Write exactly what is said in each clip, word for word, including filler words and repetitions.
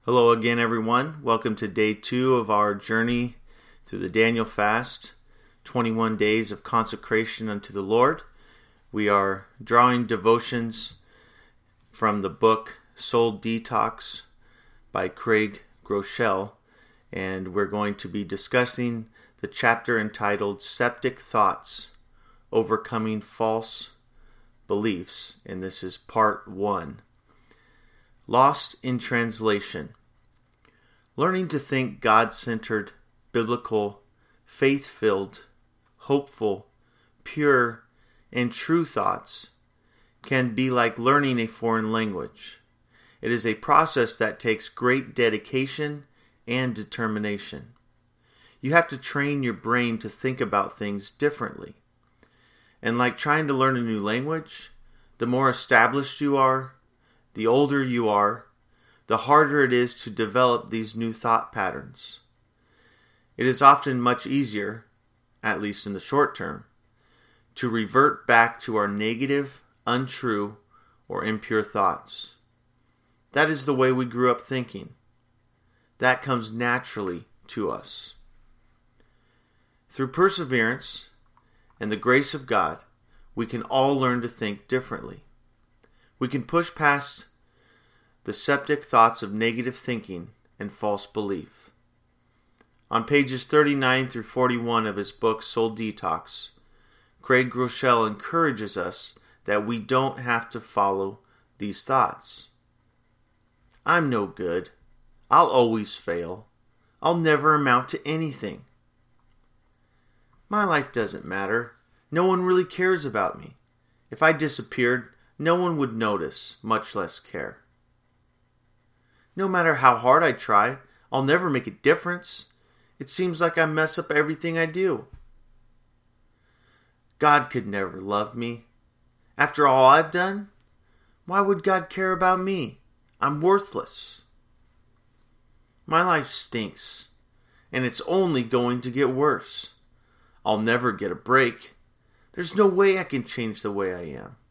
Hello again, everyone. Welcome to day two of our journey through the Daniel fast, twenty-one days of consecration unto the Lord. We are drawing devotions from the book Soul Detox by Craig Groeschel, and we're going to be discussing the chapter entitled Septic Thoughts, Overcoming False Beliefs, and this is part one. Lost in translation. Learning to think God-centered, biblical, faith-filled, hopeful, pure, and true thoughts can be like learning a foreign language. It is a process that takes great dedication and determination. You have to train your brain to think about things differently. And like trying to learn a new language, the more established you are, the older you are, the harder it is to develop these new thought patterns. It is often much easier, at least in the short term, to revert back to our negative, untrue, or impure thoughts. That is the way we grew up thinking. That comes naturally to us. Through perseverance and the grace of God, we can all learn to think differently. We can push past the septic thoughts of negative thinking and false belief. On pages thirty-nine through forty-one of his book Soul Detox, Craig Groeschel encourages us that we don't have to follow these thoughts. I'm no good. I'll always fail. I'll never amount to anything. My life doesn't matter. No one really cares about me. If I disappeared, no one would notice, much less care. No matter how hard I try, I'll never make a difference. It seems like I mess up everything I do. God could never love me. After all I've done, why would God care about me? I'm worthless. My life stinks, and it's only going to get worse. I'll never get a break. There's no way I can change the way I am.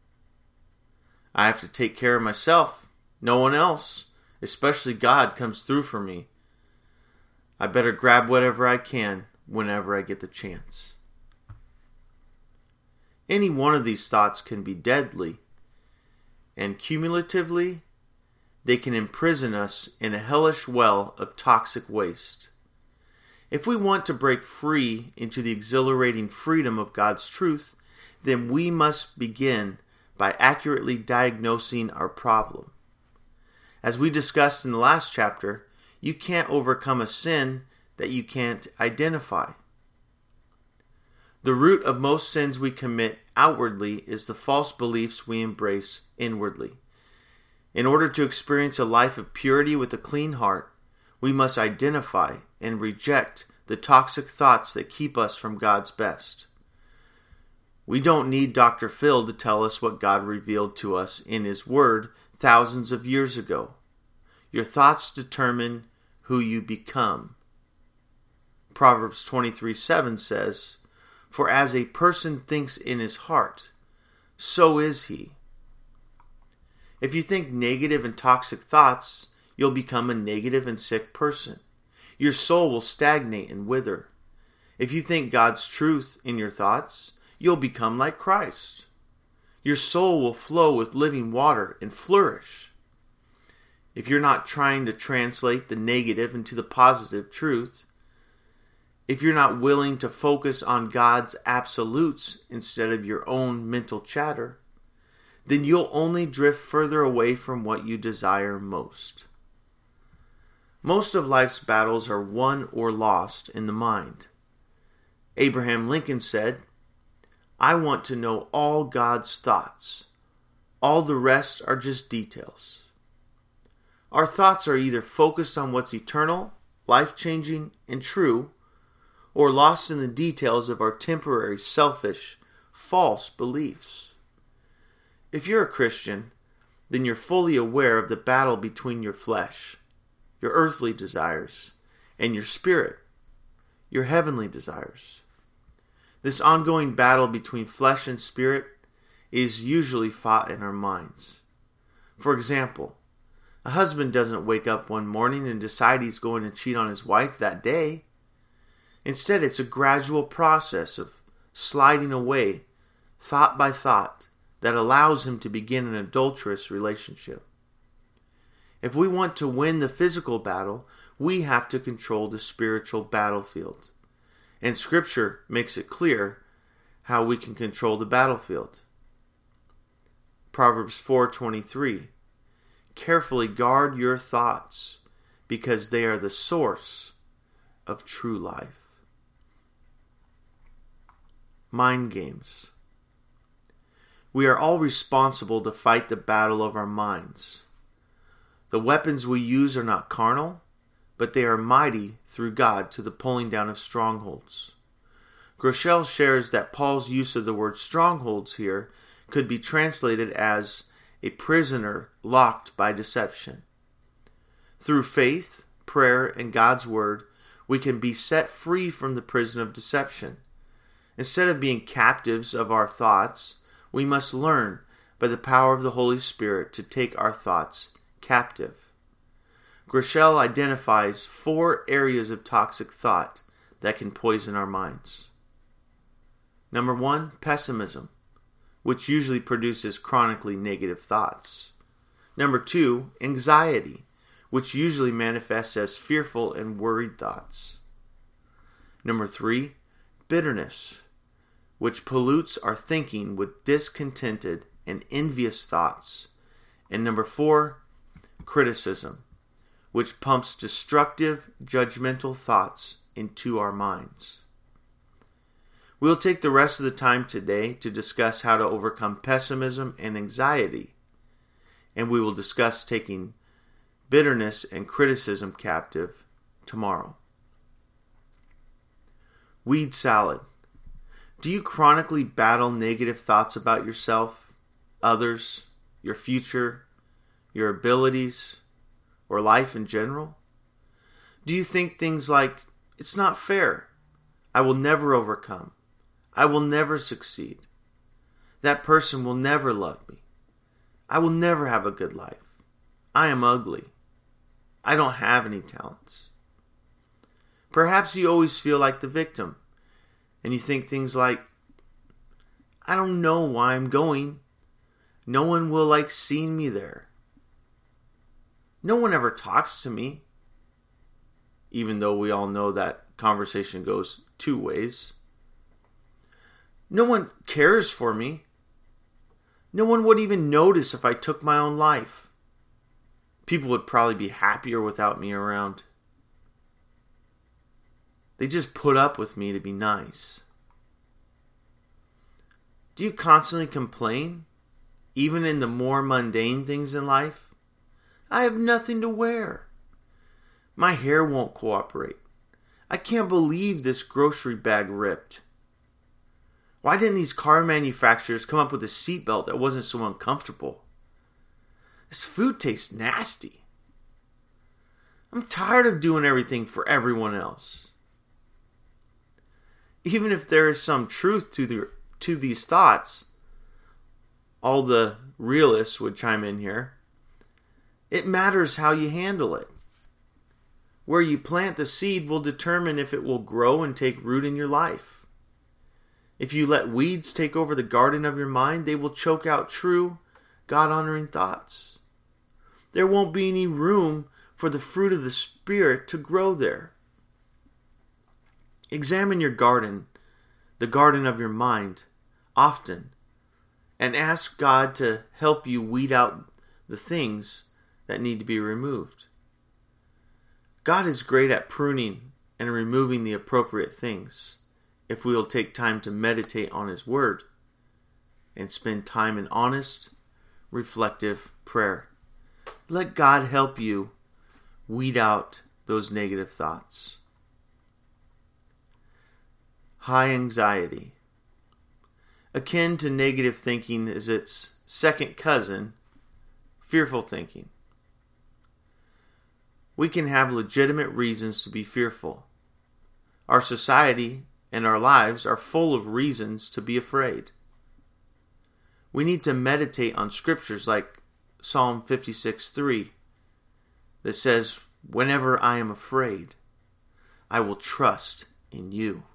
I have to take care of myself. No one else, especially God, comes through for me. I better grab whatever I can whenever I get the chance. Any one of these thoughts can be deadly, and cumulatively, they can imprison us in a hellish well of toxic waste. If we want to break free into the exhilarating freedom of God's truth, then we must begin by accurately diagnosing our problem. As we discussed in the last chapter, you can't overcome a sin that you can't identify. The root of most sins we commit outwardly is the false beliefs we embrace inwardly. In order to experience a life of purity with a clean heart, we must identify and reject the toxic thoughts that keep us from God's best. We don't need Doctor Phil to tell us what God revealed to us in His Word thousands of years ago. Your thoughts determine who you become. Proverbs twenty-three seven says, "For as a person thinks in his heart, so is he." If you think negative and toxic thoughts, you'll become a negative and sick person. Your soul will stagnate and wither. If you think God's truth in your thoughts, you'll become like Christ. Your soul will flow with living water and flourish. If you're not trying to translate the negative into the positive truth, if you're not willing to focus on God's absolutes instead of your own mental chatter, then you'll only drift further away from what you desire most. Most of life's battles are won or lost in the mind. Abraham Lincoln said, "I want to know all God's thoughts. All the rest are just details." Our thoughts are either focused on what's eternal, life-changing, and true, or lost in the details of our temporary, selfish, false beliefs. If you're a Christian, then you're fully aware of the battle between your flesh, your earthly desires, and your spirit, your heavenly desires. This ongoing battle between flesh and spirit is usually fought in our minds. For example, A husband doesn't wake up one morning and decide he's going to cheat on his wife that day. Instead, it's a gradual process of sliding away, thought by thought, that allows him to begin an adulterous relationship. If we want to win the physical battle, we have to control the spiritual battlefield. And Scripture makes it clear how we can control the battlefield. Proverbs four twenty-three. Carefully guard your thoughts, because they are the source of true life. Mind games. We are all responsible to fight the battle of our minds. The weapons we use are not carnal, but they are mighty through God to the pulling down of strongholds. Groeschel shares that Paul's use of the word strongholds here could be translated as a prisoner locked by deception. Through faith, prayer, and God's word, we can be set free from the prison of deception. Instead of being captives of our thoughts, we must learn by the power of the Holy Spirit to take our thoughts captive. Groeschel identifies four areas of toxic thought that can poison our minds. Number one, pessimism, which usually produces chronically negative thoughts. Number two, anxiety, which usually manifests as fearful and worried thoughts. Number three, bitterness, which pollutes our thinking with discontented and envious thoughts. And number four, criticism, which pumps destructive, judgmental thoughts into our minds. We'll take the rest of the time today to discuss how to overcome pessimism and anxiety, and we will discuss taking bitterness and criticism captive tomorrow. Weed salad. Do you chronically battle negative thoughts about yourself, others, your future, your abilities, or life in general? Do you think things like, it's not fair, I will never overcome, I will never succeed, that person will never love me, I will never have a good life, I am ugly, I don't have any talents? Perhaps you always feel like the victim, and you think things like, I don't know why I'm going, no one will like seeing me there. No one ever talks to me, even though we all know that conversation goes two ways. No one cares for me. No one would even notice if I took my own life. People would probably be happier without me around. They just put up with me to be nice. Do you constantly complain, even in the more mundane things in life? I have nothing to wear. My hair won't cooperate. I can't believe this grocery bag ripped. Why didn't these car manufacturers come up with a seatbelt that wasn't so uncomfortable? This food tastes nasty. I'm tired of doing everything for everyone else. Even if there is some truth to the to these thoughts, all the realists would chime in here, it matters how you handle it. Where you plant the seed will determine if it will grow and take root in your life. If you let weeds take over the garden of your mind, they will choke out true, God-honoring thoughts. There won't be any room for the fruit of the Spirit to grow there. Examine your garden, the garden of your mind, often, and ask God to help you weed out the things that need to be removed. God is great at pruning and removing the appropriate things if we will take time to meditate on His Word and spend time in honest, reflective prayer. Let God help you weed out those negative thoughts. High anxiety. Akin to negative thinking is its second cousin, fearful thinking. We can have legitimate reasons to be fearful. Our society and our lives are full of reasons to be afraid. We need to meditate on scriptures like Psalm fifty-six three. that says, whenever I am afraid, I will trust in you.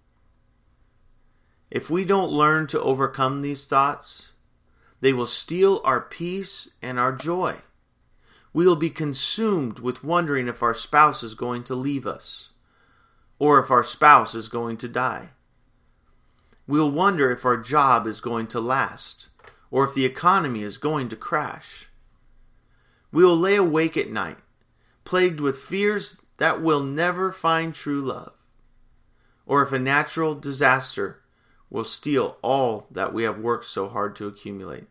If we don't learn to overcome these thoughts, they will steal our peace and our joy. We will be consumed with wondering if our spouse is going to leave us, or if our spouse is going to die. We'll wonder if our job is going to last, or if the economy is going to crash. We will lay awake at night, plagued with fears that will never find true love, or if a natural disaster will steal all that we have worked so hard to accumulate.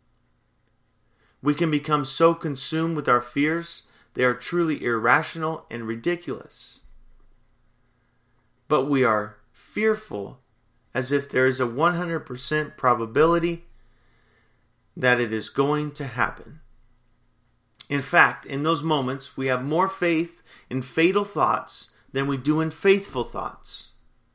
We can become so consumed with our fears, they are truly irrational and ridiculous. But we are fearful as if there is a one hundred percent probability that it is going to happen. In fact, in those moments, we have more faith in fatal thoughts than we do in faithful thoughts.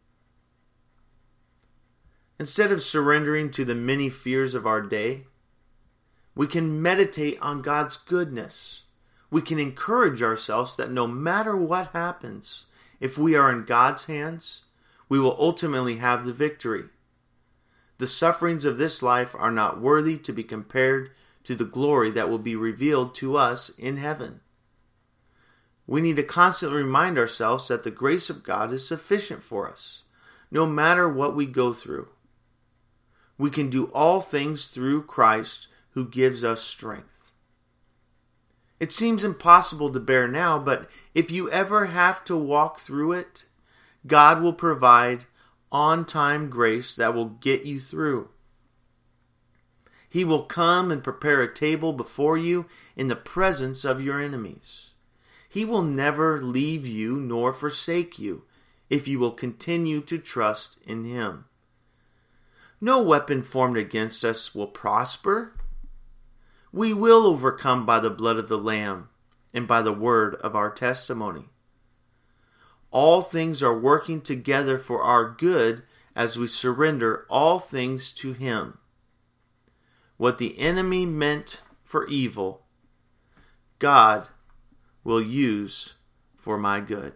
Instead of surrendering to the many fears of our day, we can meditate on God's goodness. We can encourage ourselves that no matter what happens, if we are in God's hands, we will ultimately have the victory. The sufferings of this life are not worthy to be compared to the glory that will be revealed to us in heaven. We need to constantly remind ourselves that the grace of God is sufficient for us, no matter what we go through. We can do all things through Christ who gives us strength. It seems impossible to bear now, but if you ever have to walk through it, God will provide on-time grace that will get you through. He will come and prepare a table before you in the presence of your enemies. He will never leave you nor forsake you if you will continue to trust in Him. No weapon formed against us will prosper. We will overcome by the blood of the Lamb and by the word of our testimony. All things are working together for our good as we surrender all things to Him. What the enemy meant for evil, God will use for my good.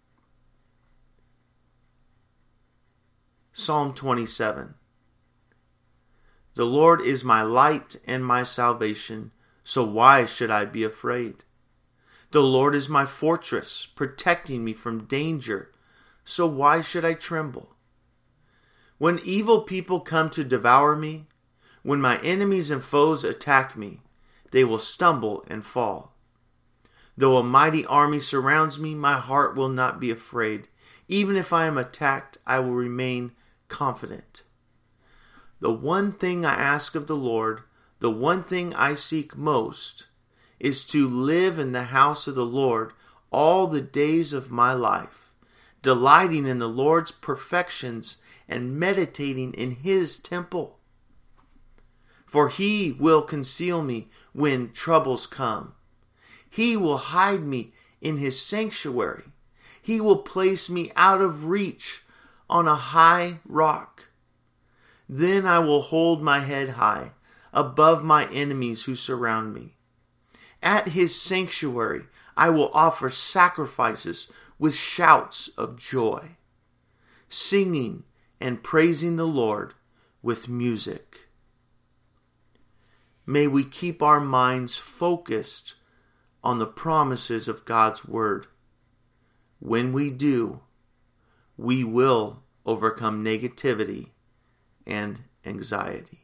Psalm twenty-seven. The Lord is my light and my salvation, so why should I be afraid? The Lord is my fortress, protecting me from danger, so why should I tremble? When evil people come to devour me, when my enemies and foes attack me, they will stumble and fall. Though a mighty army surrounds me, my heart will not be afraid. Even if I am attacked, I will remain confident. The one thing I ask of the Lord, the one thing I seek most, is to live in the house of the Lord all the days of my life, delighting in the Lord's perfections and meditating in His temple. For He will conceal me when troubles come. He will hide me in His sanctuary. He will place me out of reach on a high rock. Then I will hold my head high above my enemies who surround me. At His sanctuary I will offer sacrifices with shouts of joy, singing and praising the Lord with music. May we keep our minds focused on the promises of God's Word. When we do, we will overcome negativity and anxiety.